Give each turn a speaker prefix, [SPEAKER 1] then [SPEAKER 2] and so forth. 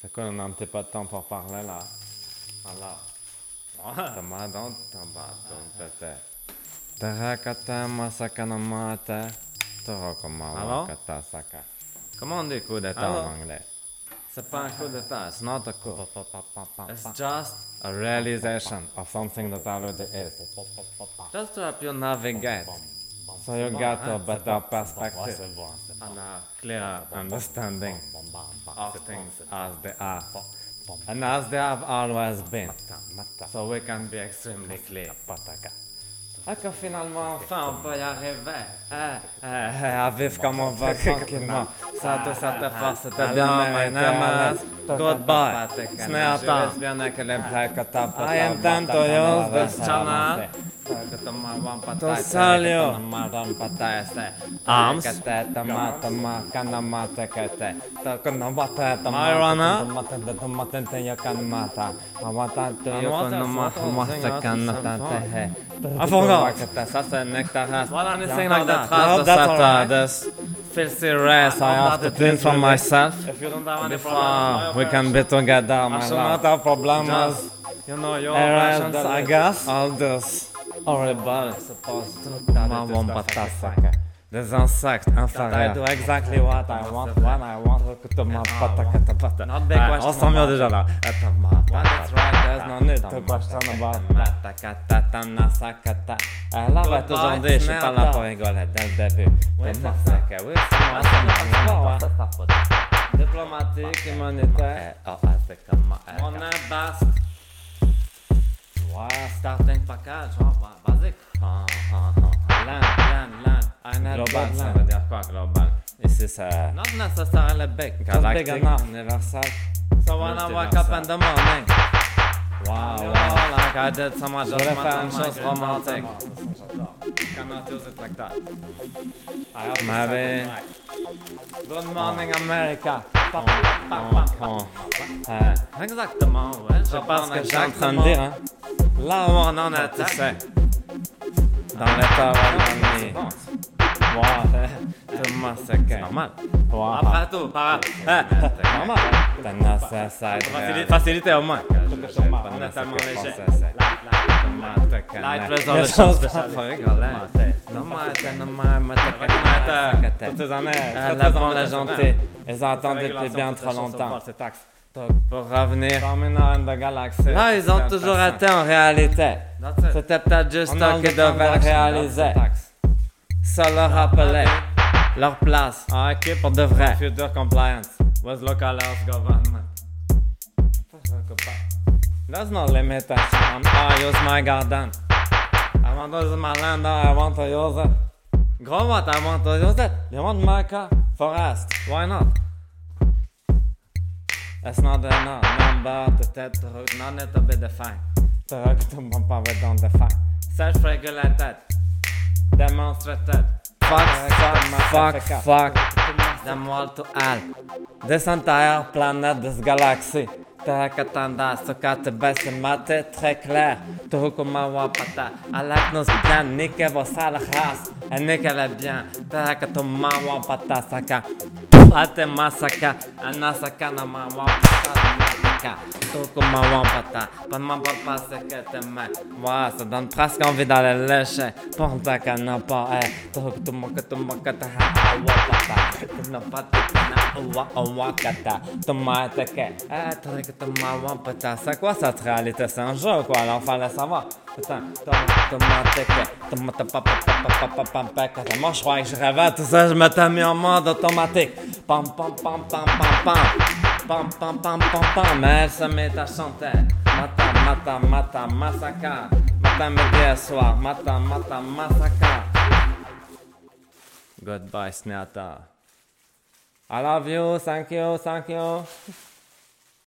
[SPEAKER 1] C'est quoi, on n'a un petit peu de temps pour parler là? Alors, tamadon, tete. Tarakata masakana mate. Torokoma kata saka. Comment on dit coup d'état en anglais? C'est pas un coup d'état, it's not a coup. It's just a realization of something that already is. Just to help you navigate. So you get a better perspective and a clearer understanding of things as they are. And as they have always been. So we can be extremely clear. Et que finalement, enfin, on peut y arriver. À vivre comme on veut tranquillement. Ça te force, c'était bien mérité. Goodbye. Snäta. I intend to use this channel to sell you arms, I forgot. Ça c'est nectar. What anything like that? That's alright. This filthy race I have to clean from myself before we can be together, my love. Not a problem, you know your passions, I guess. All this horrible, I suppose. Des insectes inférieurs. I do exactly what I want when I want. Not big question. On s'en vient déjà là. When it's right, there's no need to question about that. Elle arrête aujourd'hui, je suis pas là pour rigoler dès le début. Oui, c'est moi, diplomatique, immunitaire. On est bast. Ouais, starting package, basique. Land. Global, ça veut dire quoi, global? Ici, c'est... Not necessarily big. Galactic, universal. So when I wake up in the morning. Wow, like I did so much. Je voulais faire une chose romantique. Cannot use it like that. Maybe. Good morning, America. Exactement, ouais. Je sais pas ce que je suis en train de dire, hein. Là où on en est, tu sais. Dans l'état où on est. Wow, c'est normal. Wow. Après tout, c'est normal. Facilité au moins. On est tellement léger. Light resolution spécial. Faut rigoler. Toutes ces années, la bonne, la gentille. Ils ont attendu depuis bien trop longtemps. Pour revenir. Là, ils ont toujours été en réalité. C'était peut-être juste eux qui devaient réaliser. Ça leur rappelait leur place pour de vrai. Future compliance with local health government. There's no limitation. I use my garden. I want to use my land. I want to use it. Gros what? I want to use it. You want my car? Forest. Why not? It's not a number to tête route. None to be defined. The route to be defined. Self-regulated. Demonstrated. Fuck. Them all to all. This entire planet, this galaxy. Tarakatanda, sokate bese mate, très clair. Tohukuma wapata. Alak nos bien, nique vos sales races. Et nique-les bien. Tarakatuma wapata saka. Ate masaka. Anasaka nama wapata. Tohukuma wapata. Pas de m'emporte pas ce que t'aimes. Ouais, ça donne presque envie d'aller lécher. Pour ta cana pas, Tohukuma kata wapata. Tunapata wakata. Tomateke. C'est quoi cette réalité? C'est un jeu quoi, alors fallait savoir. Putain, moi je croyais que je rêvais, tout ça, je m'étais mis en mode automatique. Pam, mais elle se met à chanter. Mata, massacre. Matin, midi et soir. Mata, massacre. Goodbye, Snata. I love you, thank you.